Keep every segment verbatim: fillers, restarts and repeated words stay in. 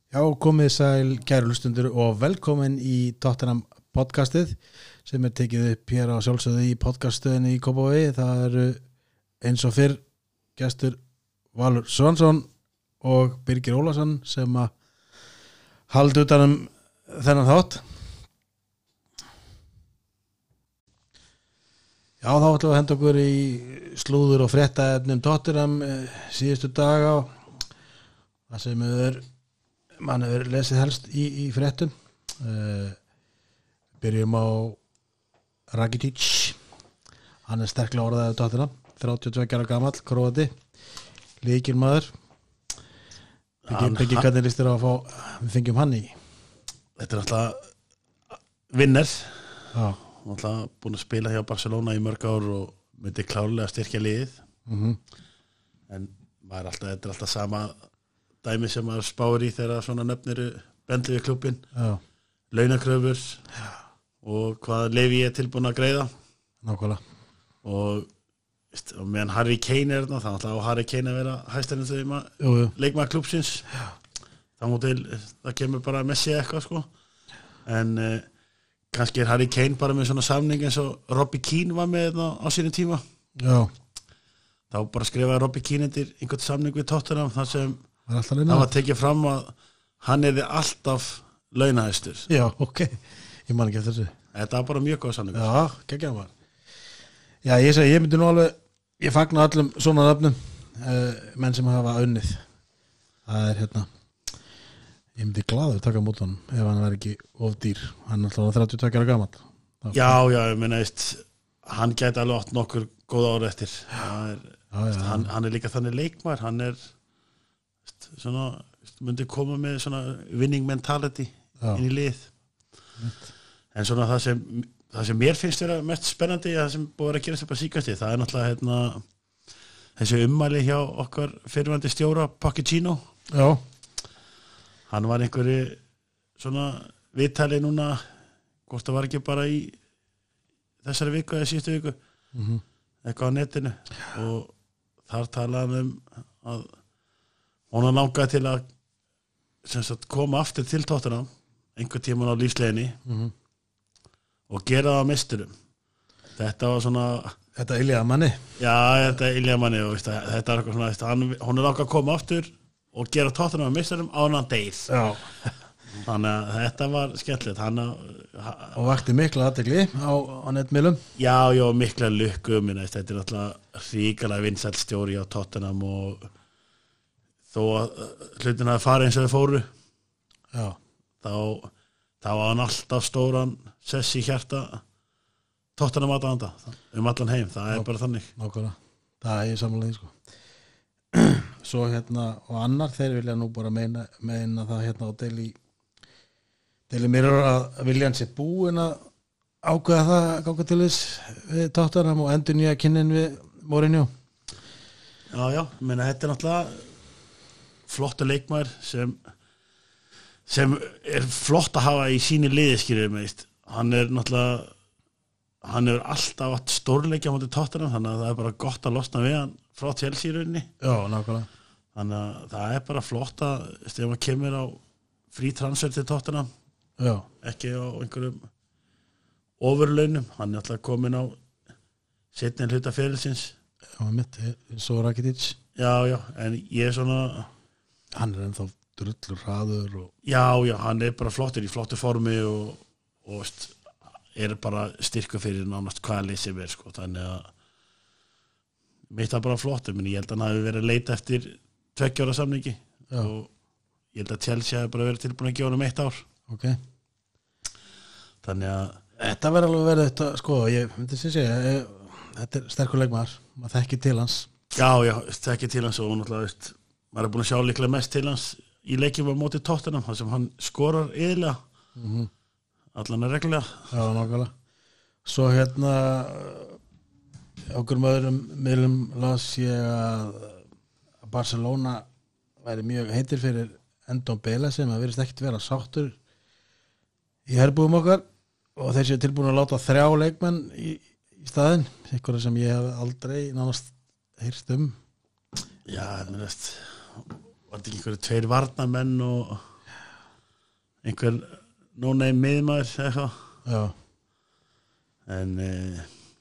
Já, komið sæl kæru hlustundur og velkomin í Tottenham podcastið sem er tekið upp hér á sjálfsögðu í podcaststöðinni í Kópavogi. Það eru eins og fyrr gestur Valur Svansson og Birgir Ólafsson sem að halda utan um þennan þátt. Já, þá ætlum við að henda okkur í slúður og fréttaefnum Tottenham síðustu daga það sem er mann hefur lesið helst í, í fréttum uh, byrjum á Rakitic hann er sterklega orðaðið Tottenham þrjátíu og tveggja ára gamall, Króati lykilmaður Byggir hvernig líst þér á að fá við fengjum hann í Þetta er alltaf vinner Já. alltaf búin að spila hjá Barcelona í mörg ár og myndi klárlega styrkja liðið mm-hmm. en maður alltaf, þetta er alltaf sama dæmi sem maður spáir í þegar svona nöfnir bendli við klubbin launakröfur Já. og hvað Levi er tilbúin að greiða nákvæmlega og, veist, og meðan Harry Kane er þarna þá ætla á Harry Kane að vera hæstarinn þau leikmaður klubbsins þá mútil, það kemur bara Messi eitthvað sko en eh, kannski er Harry Kane bara með svona samning eins og Robbie Keane var með þarna á sínum tíma Já. þá bara skrifaði Robbie Keane undir einhvern samning við Tottenham þar sem það var tekið fram að hann er alltaf launahæstur Já, ok, ég man ekki eftir þessu Þetta var bara mjög góð samningur Já, geggjaður maður Já, ég segi, ég myndi nú alveg ég fagna öllum svona nöfnum uh, menn sem hafa unnið það er hérna ég myndi glaður taka mútt honum ef hann var ekki of dýr hann er alltaf þrjátíu og tveggja ára gamall Já, já, ég meina, veist hann gæti alveg átt nokkur góð ára eftir er, já, já, hann, hann er líka þannig leikmaður hann er svona, myndi koma með svona winning mentality Já. inn í lið Mitt. en svona það sem það sem mér finnst vera mest spennandi það sem búið að gera þetta síkast það er náttúrulega hérna, þessi ummæli hjá okkar fyrirvændi stjóra Pochettino Já. hann var einhverju svona viðtali núna hvort það var ekki bara í þessari viku eða síðustu viku mm-hmm. eitthvað á netinu og þar talaði um að hún langaði til að sem sagt, koma aftur til Tottenham einhver tíman á lífsleginni mm-hmm. og gera það á meisturum þetta var svona Þetta yljaði manni já, þetta yljaði manni og veist, þetta er eitthvað svona veist, hann, hún er langaði að koma aftur og gera Tottenham á meisturum á annan degið þannig að þetta var skemmtilegt hann og vakti mikla athygli á, á netmiðlum já, já, mikla lukku minna, þetta er alltaf ríkalega vinsæll stjóri á Tottenham og þó að hlutin að fara eins og þau fóru Já. þá þá var hann alltaf stóran sess í hjarta Tottenham aðdánda um allan heim, það er Ná, bara þannig Nákvæmlega, það er samlega því sko svo hérna og annar þeir vilja nú bara meina, meina það hérna á Daily Daily Mirror að Viljan sé búin að ákveða það að ganga til þess við Tottenham og endur nýja kynnin við Mourinho Já, já, menna þetta er náttúrulega flottu leikmaður sem sem er flott að hafa í síni liðiskýri hann er náttúrulega hann er alltaf átt stórleikja á móti Tottenham þannig að það er bara gott að losna við hann frá Chelsea í rauninni Já, nákvæmlega þannig að það er bara flott að ef hann kemur á frí transfer til Tottenham Já. ekki á einhverjum ofurlaunum hann er alltaf komin á seinni hluta ferilsins Já, mitt, svo Rakitic Já, já, en ég er svona hann er ennþá drullur hraður og... Já, já, hann er bara flottur í flottu formi og, og veist, er bara styrku fyrir nánast hvaða lið sem er sko, þannig að mitt er bara flottur, menn ég held að hann hafi verið að leita eftir tveggja ára samningi Já. og ég held að Chelsea hafi bara verið tilbúin að gefa hann um eitt ár okay. Þannig að Þetta verður alveg verið þetta, sko, ég myndi sem segja ég, þetta er sterkur leikmaður maður þekkir til hans Já, já, þekkir til hans og náttúrulega, veist maður er búin að sjá líklega mest til hans í leikjum á móti Tottenham þar sem hann skorar yðurlega mm-hmm. allan er reglulega Já, nákvæmlega Svo hérna okkur með öðrum miðlum las ég að Barcelona væri mjög heitir fyrir Endon Bela sem að virðist ekkert vera sáttur í herbúðum okkar og þeir séu tilbúin að láta þrjá leikmenn í, í staðinn, einhverja sem ég hef aldrei nánast heyrt um Já, mér veist var þetta ekki einhverju tveir varnarmenn og einhver no-name miðmaður eitthvað já, en uh,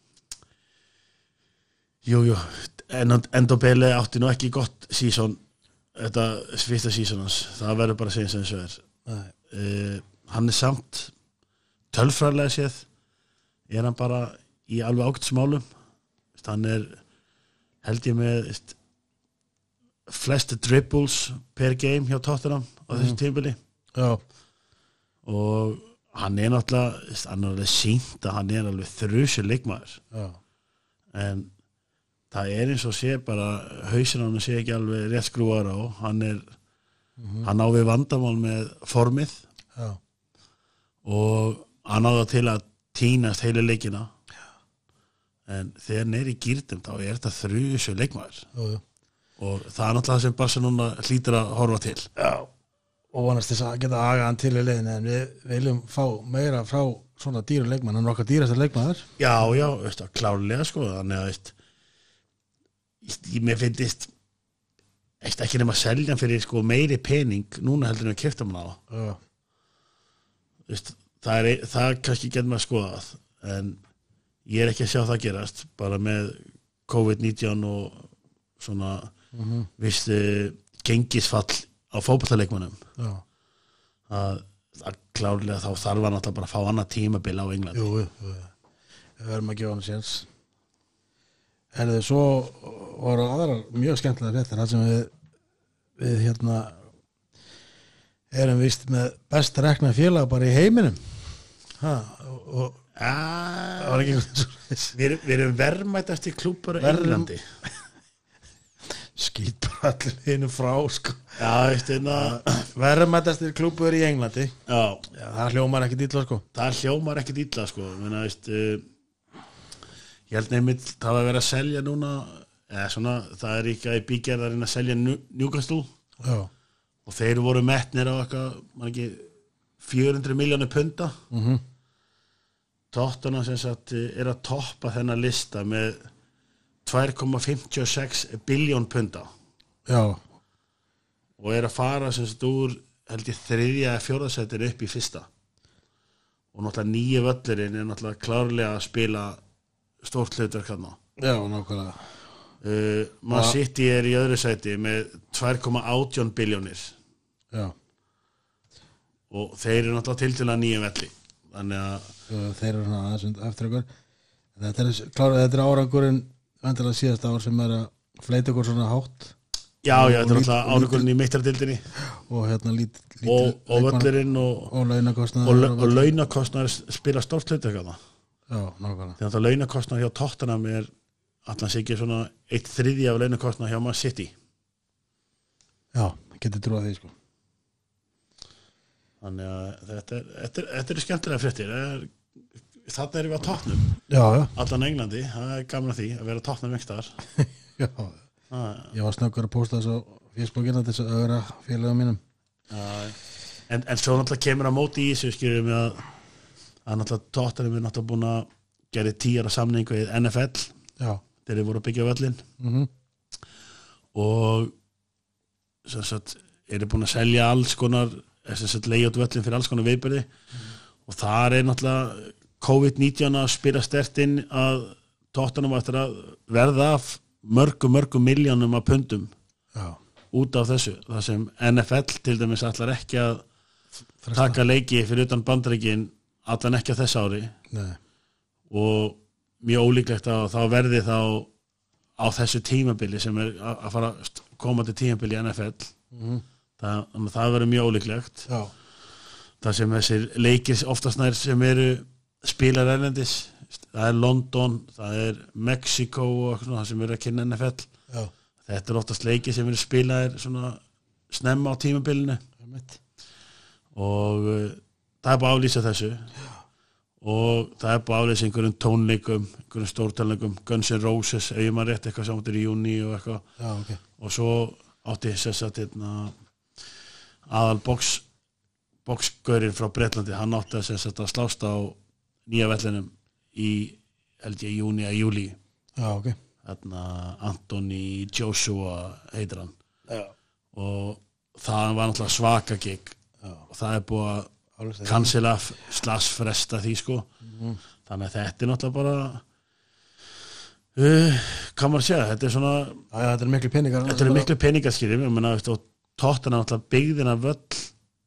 jú, jú Endobele átti nú ekki gott season þetta fyrsta season hans það verður bara að segja sem þessu er uh, hann er samt tölfræðilega séð er hann bara í alveg ágætt smálum hann er held ég með veist, flest dribbles per game hjá Tottenham á mm. þessu tímabili já. Og hann er náttúrulega veist, hann er alveg sýnt að hann er alveg þrjusur leikmaður já. En það er eins og sé bara hausinn á hann sé ekki alveg rétt skrúar á hann er mm-hmm. hann á við vandamál með formið já. Og hann á það til að tínast heilu leikina en þegar hann er í gýrdum þá er þetta þrjusur leikmaður já, já. Og það er náttúrulega sem Barcelona hlýtur að horfa til já. Og vonast þess að geta aga hann til í leiðin en við viljum fá meira frá svona dýra leikmann, hann er okkar dýrasta leikmaður já, já, veist það, klárlega sko þannig að veist ég mér finnist ekki nema að selja hann fyrir sko meiri pening núna heldur en að keypta hann á já. Veist, það er það kannski getur maður skoðað en ég er ekki að sjá það gerast bara með COVID nítján og svona mm-hmm. vist gengisfall á fótboltaleikmönnum að, að klárlega þá þarf hann alltaf bara að fá annað tímabil á Englandi jú, jú, jú. Við verðum að gefa hann séns en þið svo voru aðrar mjög skemmtilega réttir það sem við, við hérna erum vist með best rekna félag bara í heiminum ha, og, og ah, það var ekki við, við erum verðmætast í klúpar á Englandi skýt bara allir hinu frá sko. já, veist einna verðmættastir klúbbur í Englandi já. Já, það hljómar ekki illa sko. það hljómar ekki illa sko. Menna, veist, uh, ég held nefnitt það að vera að selja núna eða svona, það er ekki að bígerðarinn að selja Newcastle já. Og þeir voru metnir á eitthvað man ekki fjögur hundruð milljónir punta mm-hmm. Tottenham sem sagt er að toppa þennan lista með tvö komma fimmtíu og sex billjón punta já. Og er að fara sem sagt úr held ég þriðja eða fjórða sætinu upp í fyrsta og náttúrulega nýju völlurinn er náttúrulega klárlega að spila stórt hlutverk þarna já, nákvæmlega uh, Man City er í öðru sæti með tvö komma átján billjónir já. Og þeir eru náttúrulega tiltölulega nýju velli þannig að já, þeir eru svona aðeins eftir ykkur þetta er klárlega, þetta er árangurinn vantilega síðasta ár sem er að fleita ykkur svona hátt já, já, þetta er náttúrulega árangurinn í meistaradildinni og hérna lít, lít, og, og völlurinn og, og launakostnaður og, og, og launakostnaður spila stórt hlutverk þarna já, nákvæmlega þannig að launakostnaður hjá Tottenham er allan sé ekki svona eitt þriðja af launakostnaður hjá Man City já, getur trúið því sko þannig að þetta er, þetta er, þetta er skemmtilega fréttir þarna erum við að Tottenham já, já. allan Englandi, það er gaman að því að vera Tottenham einhverstaðar já, ah. ég var snöggur að posta þessu Facebookina til þessu öðra félagum mínum ah. en, en svo náttúrulega kemur að móti í þessu skilur við að, að náttúrulega Tottenham er náttúrulega búin að gera tíu ára samningu við N F L já. þegar þeir voru að byggja völlin mm-hmm. og sem sagt eru búin að selja alls konar sem sagt layout völlin fyrir alls konar viðburði mm. og þar er náttúrulega COVID nítján að spila sterkt inn að Tottenham eftir að verða af mörgum, mörgum miljónum af pundum já. Út af þessu það sem N F L til dæmis ætlar ekki að Fresta. Taka leiki fyrir utan Bandaríkin allan ekki á þess ári Nei. Og mjög ólíklegt að þá verði þá á þessu tímabili sem er að fara komandi tímabili í N F L mm. það, það verður mjög ólíklegt já. Það sem þessir leikir oftast nær sem eru spilar erlendis, það er London það er Mexico og svona, það sem eru að kynna N F L já. Þetta er oftast leiki sem eru spilaðir svona snemma á tímabilinu og uh, það er búið að aflýsa þessu já. Og það er búið að aflýsa einhverjum tónleikum einhverjum stórtónleikum, Guns N' Roses ef ég maður rétt eitthvað samt er í júní og eitthvað já, okay. Og svo átti þess að aðal box boxgaurinn frá Bretlandi, hann átti að, að slást á nýja vellinum í held ég júni að júli já, ok þarna Anthony Joshua heitir hann já. Og það var náttúrulega svaka gig já. Og það er búið að cancela slash fresta því sko mm. þannig að þetta er náttúrulega bara uh, hvað maður segja þetta er svona já, já, þetta er miklu peningar þetta er miklu peningar skilur ég meina og Tottenham náttúrulega byggðina völl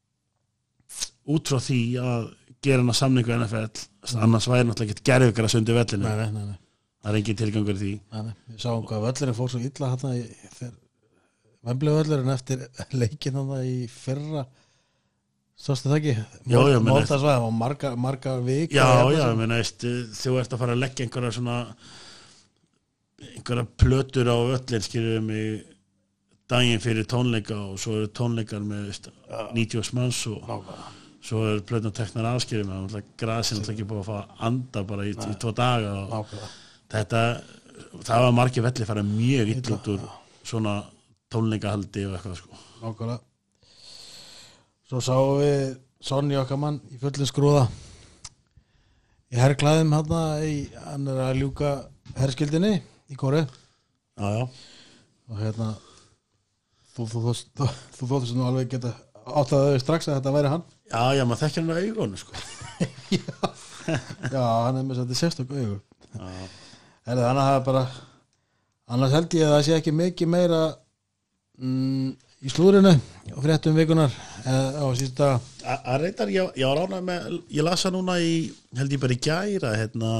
út frá því að gera hana samningu N F L mm. annars væri náttúrulega ekki gerðugara sundi vellinu nei, nei, nei, nei. það er engin tilgangur í því nei, nei. Við sáum hvað völlurinn fór svo illa hérna í þegar Wembley völlurinn eftir leikinn þarna í fyrra sástu það ekki? Já, já, meina það var marga, marga vik Já, já, ég meina þú ert að fara að leggja einhverja svona einhverja plötur á völlin skilur mig daginn fyrir tónleika og svo eru tónleikar með veist, níutíu manns og Nákvæmlega. svo eru plötuna teknar afskilum og grasin er ekki búið að fá að anda bara í, í tvo daga og Nákvæmlega. þetta það var margir velli fara mjög illa út úr svona tónleikahaldi og eitthvað sko Nákvæmlega. Svo sáum við Sonny okkar mann í fullum skrúða í herrklæðum hérna í, hann er að ljúka herskildinni í Kóru Já, já og hérna þú þú þú þú þú þóttist nú alveg geta áttaðu strax að þetta væri hann Já, já, maður þekkir hann á augunum sko Já, hann er með þetta sérstök augu Já, Herðu, hann hafa bara annars held ég að það sé ekki mikið meira mm, í slúrinu og fréttum vikunar eða á síðustu daga A- að reyndar, ég, ég var ánægð með ég lasa núna í, held ég bara í gæra hérna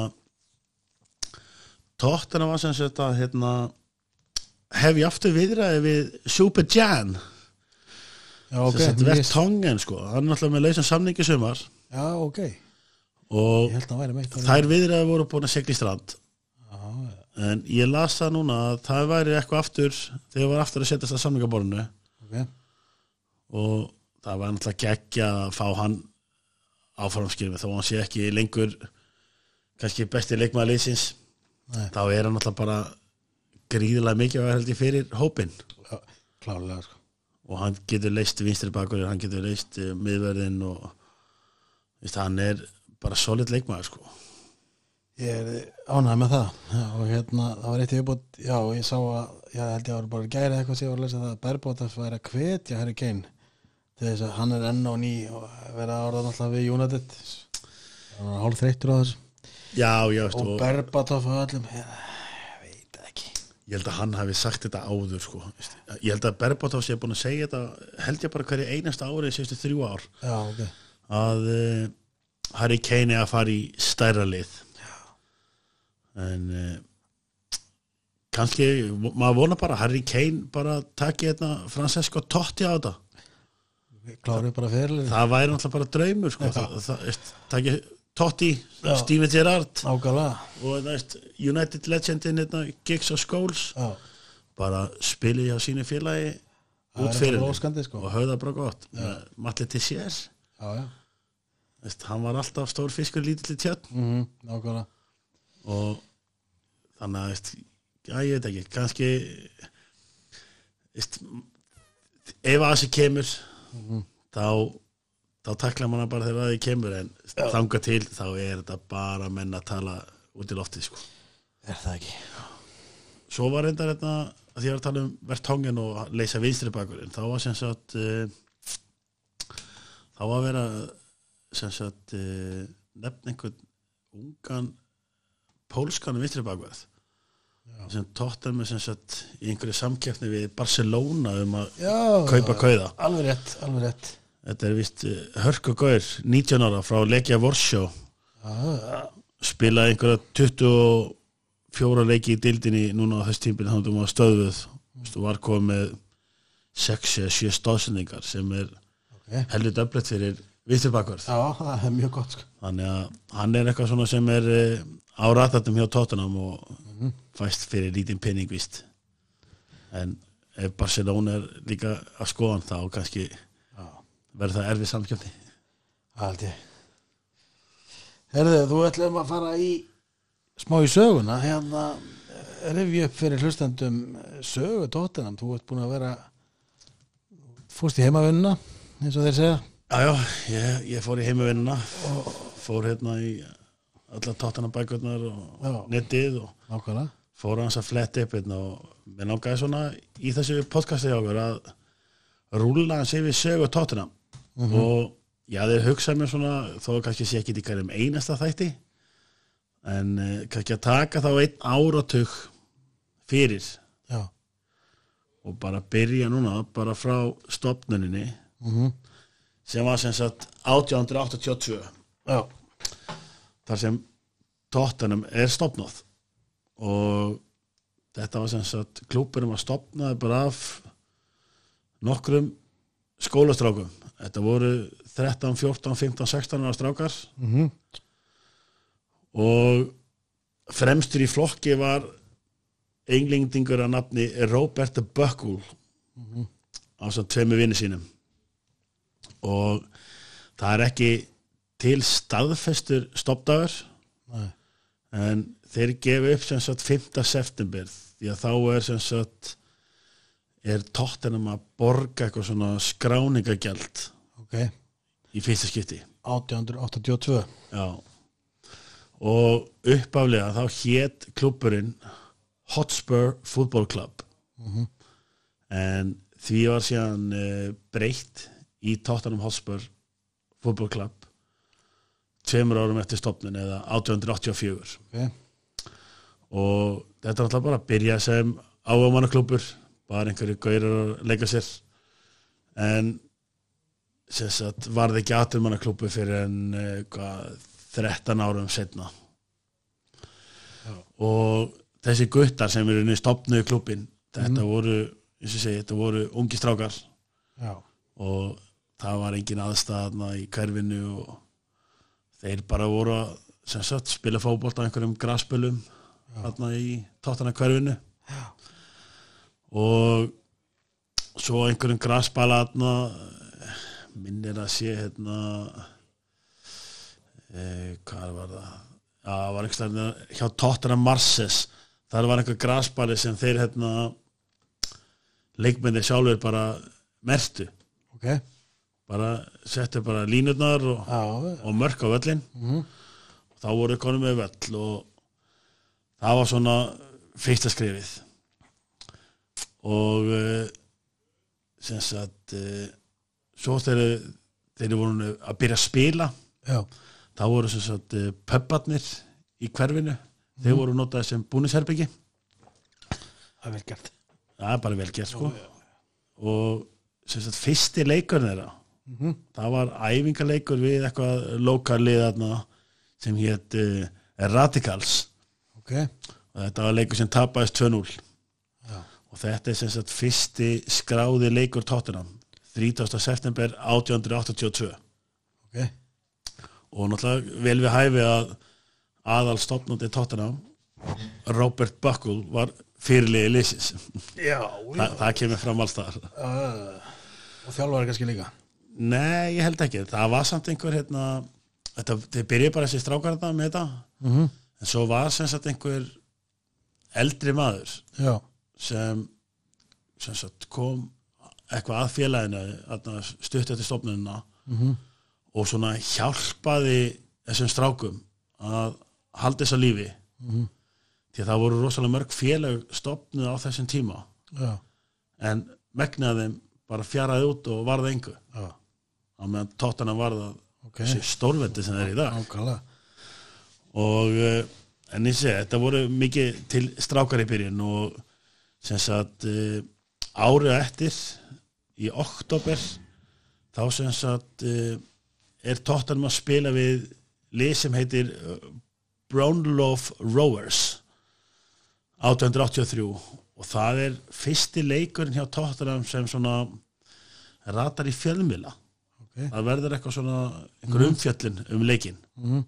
Tottenham var sem sagt að hérna hef ég aftur viðræði við Super Jan Já, ok, sem sagt mér- Vertongen sko hann er náttúrulega með lausan samningi í sumar Já, ok Ég og held að hann væri meitt þær viðræði voru búin að segla í strand Já, en ég las það núna að það væri eitthvað aftur þegar var aftur að setjast að samningaborðinu ok og það var náttúrulega geggja að fá hann áframskilum þó hann sé ekki lengur kannski besti leikmaður liðsins Nei. þá er hann náttúrulega bara gríðilega mikið að held ég fyrir hópinn Já, klárlega sko og hann getur leist vinstri bakur hann getur leist uh, miðverðin og veist, hann er bara solid leikmaður sko Ég er ánægð með það já, og hérna, það var eitt í uppbútt já, ég sá að, já, held ég að var bara gæri eitthvað sem ég var að lesa það að Berbótas væri að hvetja Harry Kane til þess að hann er enn á ný og vera áraðan alltaf við United hann var hálf þreyttur á þessu já, já, veist, og og Berbatov og öllum ég veit það ekki ég held að hann hafi sagt þetta áður sko veist, ég held að Berbatov sé búin að segja þetta held ég bara hverju einasta ári síðustu þrjú ár já, ok að uh, Harry Kane er að fara í stærra lið en uh, kannski maður vona bara Harry Kane bara taki hérna Francesco Totti á þetta klárið bara fyrir það væri náttúrulega bara draumur sko. það, það, það, taki Totti, Já. Steven Gerrard ákvæmlega og það veist, United legendin hérna, Giggs og Scholes já, bara spili hjá sínu félagi Það út er fyrir bara óskandi, sko. og höfða bara gott Matli Tessier já, já veist, hann var alltaf stór fiskur lítill í tjörn mhm, ákvæmlega og þannig að veist, já, ég veit ekki, kannski veist, ef að þessi kemur Mhm. þá þá takla manna bara þegar það kemur en þanga til þá er þetta bara menn að tala út í loftið sko. er það ekki svo var reyndar þetta að því að tala um Vertongen og leysa vinstri bakurinn þá var sem sagt uh, þá var að vera sem sagt uh, nefn einhvern ungan pólskan vinstri bakurð sem Tottenham sem sagt í einhverju samkeppni við Barcelona um að já, kaupa kauða alveg rétt, alveg rétt þetta er vist uh, Hörku Gaur nítján ára frá Legia Warsaw já, spilaði einhverja tuttugu og fjóra leiki í dildinni núna á þess tímpil þannig að maður stöðuð og var komið með sex eða sjö stóðsendingar sem er ok heldur döflegt fyrir vinsturbakvörð já, það er mjög gott sko þannig að hann er eitthvað svona sem er uh, á ratatum hjá Tottenham og Mhm. fæst fyrir lítinn penning vist en ef Barcelona er líka að skoðan þá kannski já, verður það erfið samskipti það held ég herðu, þú ætlum að fara í smá í söguna hérna rifja upp fyrir hlustendum sögu Tottenham, þú ert búin að vera fórst í heimavinnuna eins og þeir segja jájá, ég, ég fór í heimavinnuna og fór hérna í alla Tottenham bækurnar og Já. netið og nákvæmlega fór hans að fletta upp hérna og mér langaði svona í þessu podcasti hjá okkur að rúlla hans yfir sögu Tottenham og já, þeir hugsa mér svona þó kannski sé ekki í hverjum einasta þætti en uh, kannski að taka þá einn áratug fyrir já, og bara byrja núna bara frá stofnuninni mhm, sem var sem sagt átján hundruð áttatíu og tvö já, þar sem Tottenham er stofnað og þetta var sem sagt klúbburum að stofnaði bara af nokkrum skólastrákum þetta voru þrettán, fjórtán, fimmtán, sextán ára strákar mhm, og fremstur í flokki var englendingur að nafni Robert Buckle mhm, á svo tveimur vini sínum og það er ekki til staðfestur stofndagur nei, en þeir gefa upp sem sagt fimmta september því að þá er sem sagt er Tottenham að borga eitthvað svona skráningagjald ok, í fyrsta skipti átján hundruð áttatíu og tvö já og uppaflega þá hét klúbburinn Hotspur Football Club mhm, en því var síðan uh, breytt í Tottenham Hotspur Football Club tveimur árum eftir stofnun eða átján hundruð áttatíu og fjögur ok, og þetta er alltaf bara að byrja sem áhugamannaklúbbur bara einhverju gaurar að leika sér en sem sagt varð ekki atvinnumannaklúbbur fyrir en uh, þrettán árum setna já, og þessi guttar sem eru inn í stofnuðu klúbbin þetta voru, eins og segi, þetta voru ungi strákar já, og það var engin aðstæðna í hverfinu og þeir bara voru að sem sagt spila fótbolta á einhverjum grasspölum þarna í Tottenham hverfinu já, og svo einhverjum grasbala þarna minnir að sé hérna e, hvað var það já, það var einhverjum hjá Tottenham Marses þar var einhver grasbali sem þeir hérna leikmennir sjálfur bara mertu ok, bara settu bara línurnar og, já, og mörk á völlin mhm, og þá voru konum með völl og það var svona fyrsta skrifið og uh, sem sagt uh, svo þegar þeir voru að byrja að spila já, þá voru sem sagt uh, pubbarnir í hverfinu þeir voru notaði sem búnisherbyggi það er vel gert það er bara vel gert sko og sem sagt fyrsti leikurinn þeirra mhm, það var æfingaleikur við eitthvað lokalið þarna sem hét uh, Radicals ok, og þetta var leikur sem tapaðist tvö núll já, og þetta er sem sagt fyrsti skráði leikur Tottenham þrítugasta september átján hundruð áttatíu og tvö ok, og náttúrulega vel við hæfi að aðal stofnandi Tottenham Robert Buckle var fyrirliði liðsins já, Þa, það kemur fram alls þar uh, og þjálfari kannski líka nei, ég held ekki, það var samt einhver hérna, þetta, þið byrjuði bara þessi strákar þetta með þetta mhm, en svo var sem sagt einhver eldri maður já, sem, sem sagt kom eitthvað að félaginu stutt eftir stofnunina mhm, og svona hjálpaði þessum strákum að halda þess að lífi mhm, því að það voru rosalega mörg félag stofnuð á þessum tíma já, en megnaði þeim bara fjaraði út og varði engu já, á meðan Tottenham varða ok, þessi stórveldi sem það er í dag ákala og uh, en ég segi, þetta voru mikið til strákar í byrjun og sem sagt uh, árið eftir í október þá sem sagt uh, er Tottenham að spila við lið sem heitir uh, Brownlow Rovers átján hundruð áttatíu og þrjú og það er fyrsti leikurinn hjá Tottenham sem svona ratar í fjölmiðla ok, það verður eitthvað svona einhver umfjöllin um leikinn mhm,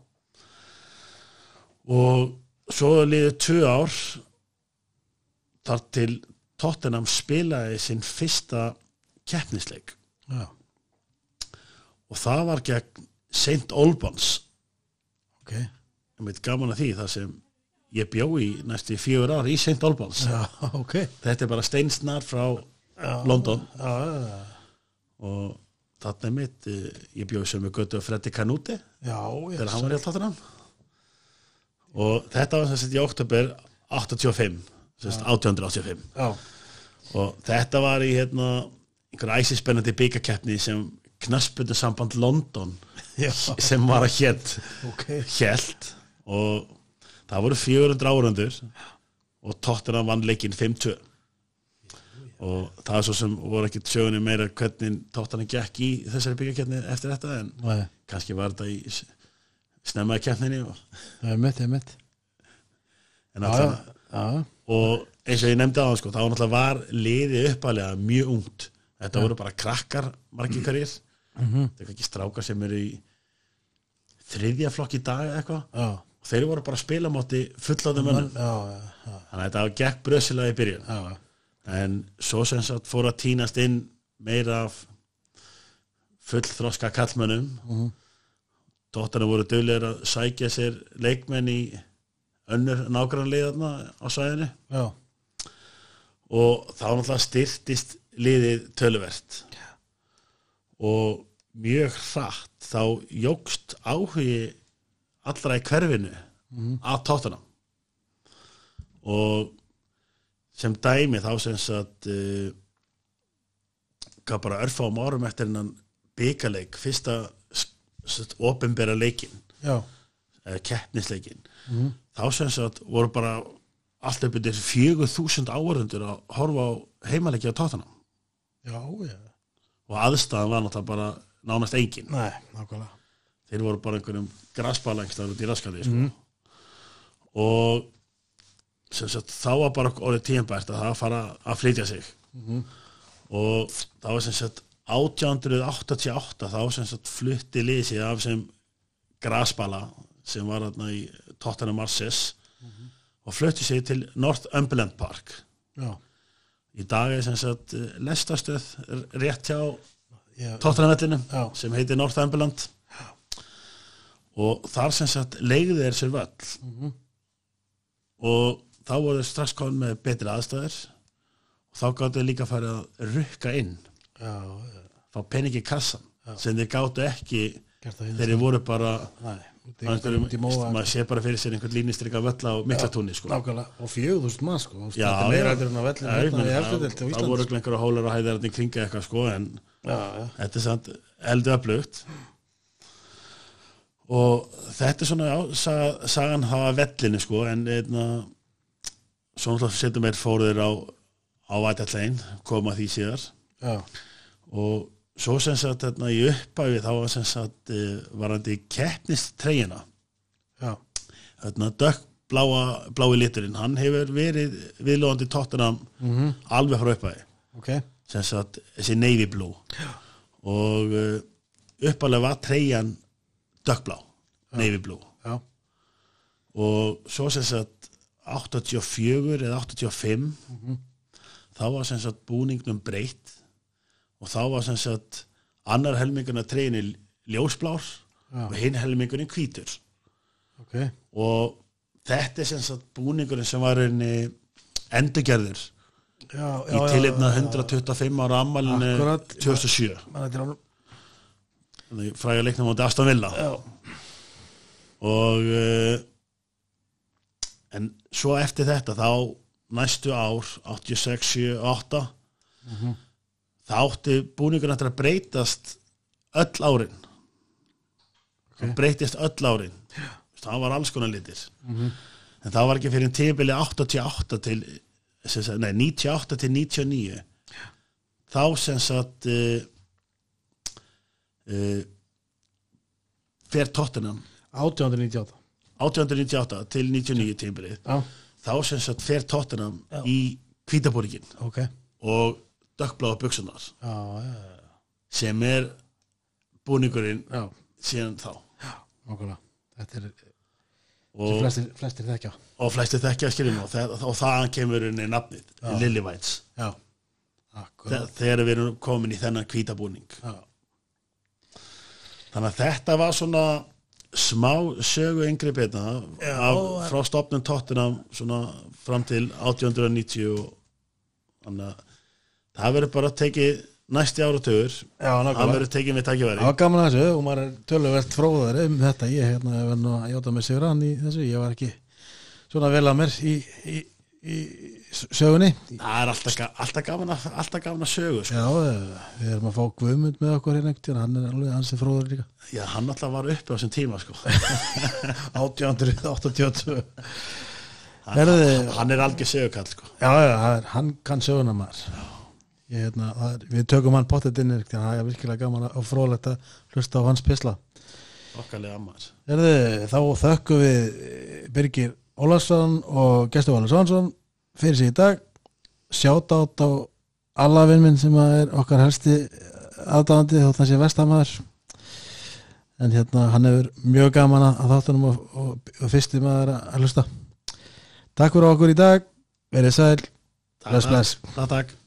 og svo liðið tvö ár þar til Tottenham spilaði sinn fyrsta keppnisleik já, og það var gegn Saint Albans ok, ég veit gaman að því þar sem ég bjó í næstu fjögur ár í Saint Albans já, ok þetta er bara steinsnar frá já, London já, já, og þarna er mitt ég bjó sem við götu Freddy Canute já, þegar hann var hjá Tottenham og þetta var sem sagt í október áttatíu og fimm sem sagt átján hundruð áttatíu og fimm já, og þetta var í hérna einhver æsispennandi byggakeppni sem knattspyrnusamband London Já. sem var að hélt okay. hélt og það voru fjögur hundruð áhorfendur og Tottenham vann leikinn fimm tvö og það er svo sem voru ekkert sögunni meira hvernig Tottenham gekk í þessari byggjarkeppni eftir þetta en Nei. kannski var þetta í snemmaði keppninni og, það er mitt, það er mitt en alltaf já. Og eins og ég nefndi á það sko, þá náttúrulega var liðið uppalega mjög ungt þetta ja. voru bara krakkar margir hverjir mm-hmm. þetta er ekki strákar sem eru í þriðja flokk í dag eða eitthvað já. og þeir voru bara að spila móti fullorðnum mönnum þannig að þetta gekk bröðsilega í byrjun já. en svo sem sagt fór að tínast inn meira af fullþroska kallmönnum mm-hmm. Tottenham voru duglegir að sækja sér leikmenn í önnur nágrannliðarna á svæðinu já. og þá náttúrulega styrtist liðið töluvert já. og mjög hratt þá jógst áhugi allra í hverfinu mm-hmm. að Tottenham og sem dæmi þá sem sagt uh, gaf bara örfáum árum eftir hennan bikarleik fyrsta opinbera leikinn eða keppnisleikinn mm-hmm. þá sem sagt voru bara allt upp yfir fjögur þúsund áhorfendur að horfa á heimaleiki á Tottenham já, já. og aðstæðan var náttúrulega bara nánast engin Nei, nákvæmlega þeir voru bara einhverjum grasbalangstar út í raskandi sko. mm-hmm. og sem sagt þá var bara orðið tíðanbært að það fara að flytja sig mm-hmm. og það var sem sagt átján hundruð áttatíu og átta þá sem sagt flutti liðið sig af sem grasbala sem var þarna í Tottenham Arses mm-hmm. og flutti sig til Northumberland Park já. í dag er sem sagt lestarstöð rétt hjá já. Tottenham vellinum sem heitir Northumberland já. og þar sem sagt leigði þeir sér völl mm-hmm. og þá voru strax komin með betri aðstæður og þá gáttu þeir líka farið að rukka inn já, já. fá peningi í kassan já. sem þeir gáttu ekki þeir sko. voru bara Nei, einhverjum, maður sé bara fyrir sér einhvern línistrika völla á Miklatúni sko. og fjögur þúsund mann sko. já, meira heldur en á vellinu það voru einhverja hólar og hæðar í kringa eitthvað sko, en já, já. þetta er samt eldu öflugt og þetta er svona já, saga, sagan hafa vellinu sko, en einna svo náttúrulega setjum við fóruðir á á Vætallegin, koma því síðar já. og svo sem sagt hérna, í upphafi þá var sem sagt varandi keppnistreyjuna hérna, dökkbláa blái liturinn, hann hefur verið viðlóðandi Tottenham mm-hmm. alveg frá upphafi okay. sem sagt þessi navy blue já. og uh, upphaflega var treyjan dökkblá, navy blue já. og svo sem sagt áttatíu og fjögur eða áttatíu og fimm mm-hmm. þá var sem sagt búningnum breytt og þá var sem sagt annar helmingurinn að treyjunni ljósblár já. og hinn helmingurinn hvítur okay. og þetta er sem sagt búningurinn sem var einni endurgerður já, já, í tilefna hundrað tuttugu og fimm ára afmælinu tvö þúsund og sjö þannig fræga leiknum á Aston Villa já. og uh, en svo eftir þetta þá næstu ár áttatíu og sex, sjö, átta mm-hmm. þá átti búningurinn eftir að breytast öll árin okay. það breytist öll árin yeah. það var alls konar litir mm-hmm. en það var ekki fyrir tímabili áttatíu og átta til nei, níutíu og átta til níutíu og níu yeah. þá sem sagt uh, uh, fer Tottenham átján hundruð níutíu og átta átján hundruð níutíu og átta til níutíu og níu tímabilið já. þá sem sagt fer Tottenham já. í hvítabúninginn okay. og dökkbláa buxurnar já, já, já. sem er búningurinn já. síðan þá já, nákvæmlega þetta er og flestir, flestir þekkja og flestir þekkja skiljum og, það, og þaðan kemur henni nafnið Lillywhites þegar við erum komin í þennan hvítabúning já. þannig að þetta var svona smá sögu yngri betna af, frá stofnun Tottenham svona fram til átján hundruð og níutíu og þannig að það verður bara tekið næsti áratugur það verður tekið með tækifæri það var gaman að þessu og maður er töluvert fróðar um þetta, ég hérna verður nú að játa mig sigur hann í þessu, ég var ekki svona vel að mér í, í, í sögunni. Það er alltaf, ga- alltaf gaman að alltaf gaman að sögu sko. Já, við erum að fá Guðmund með okkur hérna einhvern tímann, hann er alveg hans er fróður líka. Já, hann alltaf var uppi á þessum tíma sko. átján hundruð áttatíu og tvö. hann, Herðu, hann er algjör sögukall sko. já, já, það er- hann kann söguna maður. Ég, hérna, það er, við tökum hann pottet inn, þannig að það er virkilega gaman og fróðlegt að hlusta á hans pisla. Okkarlega maður. Herðu, þá þökkum við Birgir Ólafsson og Gestur Valur Svansson fyrir sig í dag. Sjátt át á alla vinn minn sem að er okkar helsti aðdáðandi þótt hann sé vestamæður. En hérna, hann hefur mjög gaman að þáttunum og, og, og fyrsti maður að hlusta. Takk fyrir okkur í dag. Verið sæl. Bless, bless. Takk, takk.